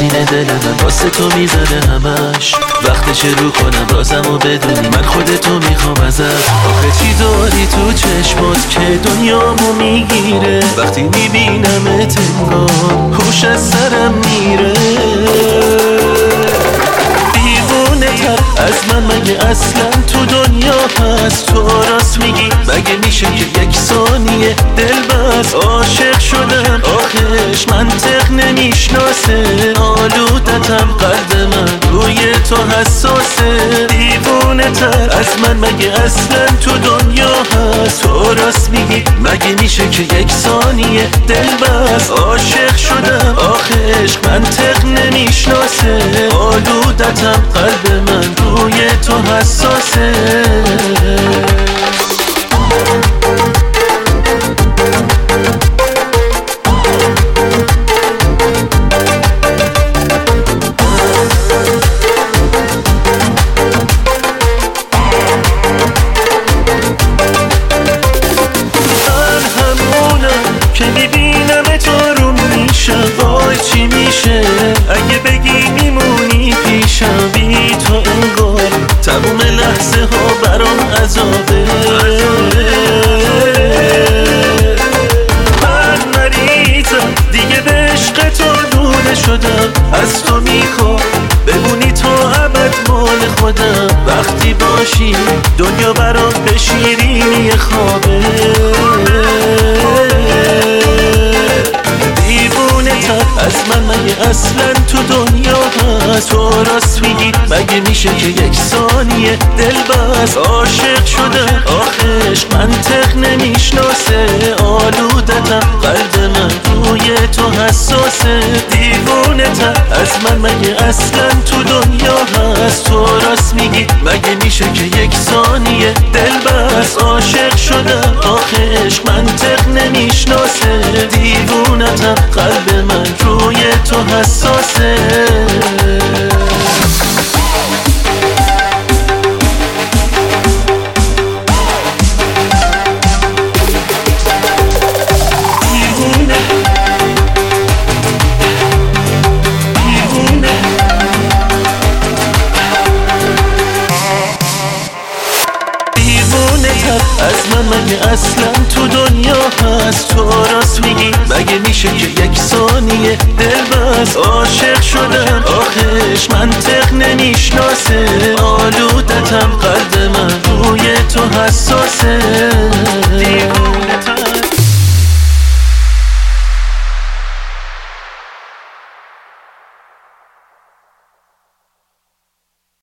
سینه دل من واسه تو میزنه همش. وقتش رو کنم رازمو بدونی من خودتو میخوام ازت. آخه چی داری تو چشمات که دنیامو میگیره؟ وقتی میبینمت انگار هوش از سرم میره. دیوونه تر از من مگه اصلا تو دنیا هست؟ تو راست میگی مگه میشه که یک ثانیه دل بس عاشق شدم؟ آخش منطق نمیشناسه، آلودتم قلب من روی تو حساسه. دیوونه تر از من مگه اصلا تو دنیا هست؟ تو راست میگی مگه میشه که یک ثانیه دل بس عاشق شدم؟ آخش منطق نمیشناسه، آلودتم قلب من روی تو حساسه. چی میشه اگه بگی میمونی پیشم؟ بی تو انگار تموم لحظه ها برام عذابه. من مریضم دیگه به عشق تو دوده شدم. از تو میخوام بمونی تا ابد مال خودم. وقتی باشی دنیا برام به شیرینی خوابه. از من مگه اصلا تو دنیا هست؟ تو راست میگی مگه میشه که یک ثانیه دل بس عاشق شدم؟ آخش منطق نمیشناسه، آلودتم قلب من روی تو حساسه. دیوونه تر از من مگه اصلا تو دنیا هست؟ تو راست میگی مگه میشه که یک ثانیه دل بس عاشق شدم؟ آخش منطق نمیشناسه، دیوونتم قلب من روی تو حساسه. از من مگه اصلا تو دنیا هست؟ تو راست میگی مگه میشه که یک ثانیه دل بس عاشق شدم؟ آخش منطق نمیشناسه، آلودتم قلب من روی تو حساسه.